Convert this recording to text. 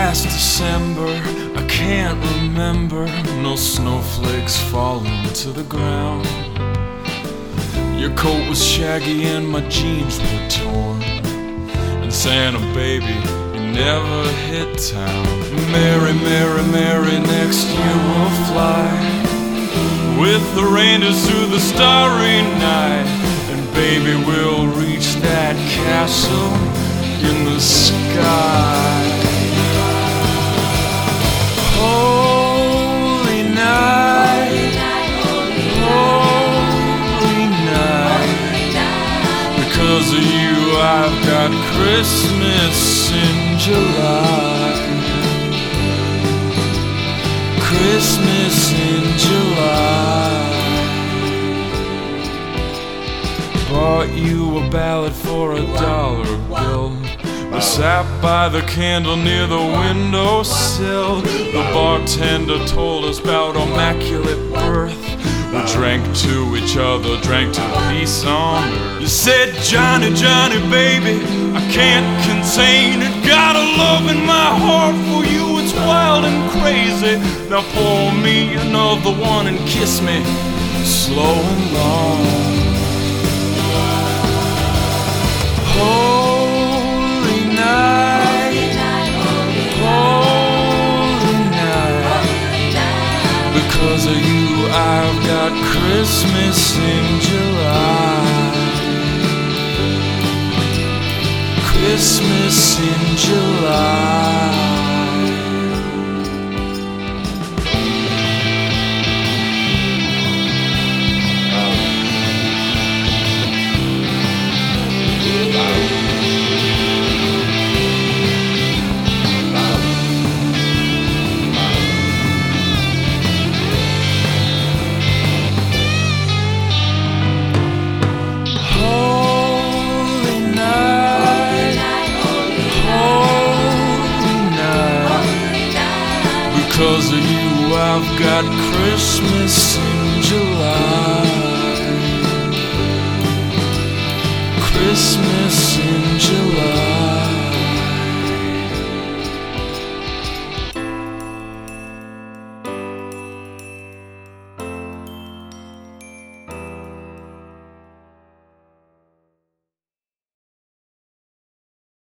last December, I can't remember no snowflakes falling to the ground. Your coat was shaggy and my jeans were torn, and Santa baby, you never hit town. Mary, Mary, Mary, next year we'll fly with the reindeers through the starry night, and baby, we'll reach that castle in the sky. Holy night, holy night, because of you I've got Christmas in July. Christmas in July. Bought you a ballad for $1 bill. I sat by the candle near the windowsill. The bartender told us about immaculate birth. We drank to each other, drank to peace on earth. You said, Johnny, Johnny, baby, I can't contain it. Got a love in my heart for you, it's wild and crazy. Now pour me another one and kiss me slow and long. Holy night, holy night, because of you I've got Christmas in July. Christmas in July.